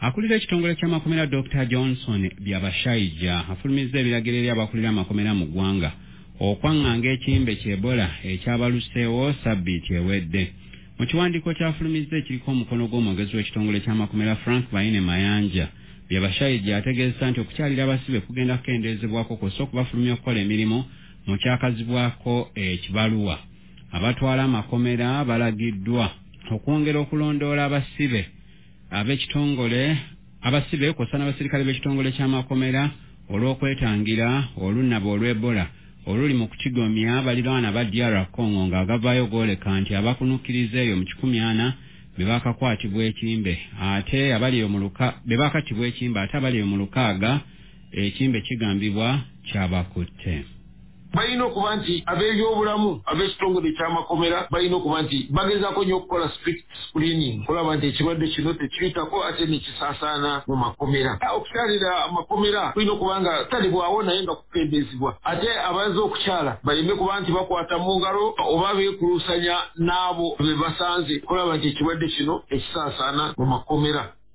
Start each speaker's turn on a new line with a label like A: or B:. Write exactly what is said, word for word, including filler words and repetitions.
A: Akulira ekitongole ky'amakomera Doctor Johnson Byabashayija afulumizza ebiragiro eri abakulira amakomera mu ggwanga okwaŋŋanga ekimbe ky'Ebola ekyabaluseewo sabbiiti ewedde. Mu kiwandiiko kyafulumizza ekiriko omukono gw'omwogezi w'ekitongole ky'amakomera Frank Baine Mayanja, Byabashayija ategeezezza nti okukyalira abasibe kugenda kukendeezebwako kw'ossa okubafulumya okukola emirimu mu kyakazibwako ekibaluwa. Abatwala amakomera balagiddwa okwongera okulondoola abasibe ab'ekitongole abasibe kw'ossa n'abasirikale b'ekitongole ky'amakomera olw'okwetangira olunnaba olw'Ebola oluli mu kukigomya baliraana ba D R Congo ng'agavaayo gwoleka nti abakunukkiriza eyo mu kikumi ana be baakakwatibwa ekimbe ate abali eyo mu luka be baakattibwa ekimbe ate abali eyo mu lukaaga ekimbe kigambibwa kyabakutte.
B: Bayina okuba nti ab'ebyobulamu ab'ekitongole ky'amakomera bayina okuba nti bagezaako nnyo okukola strict screening kulaba nti ekirwadde kino tekiyitako ate nekisaasaana mu makomera. Okukyalira amakomera tulina okuba nga talibwawo naye nga kukendeezebwa. Ate abayinza okukyala baleme kuba nti bakwata mu ngalo oba beekuluusanya n'abo be basanze kulaba nti ekirwadde kino ekisaasaana mu makomera.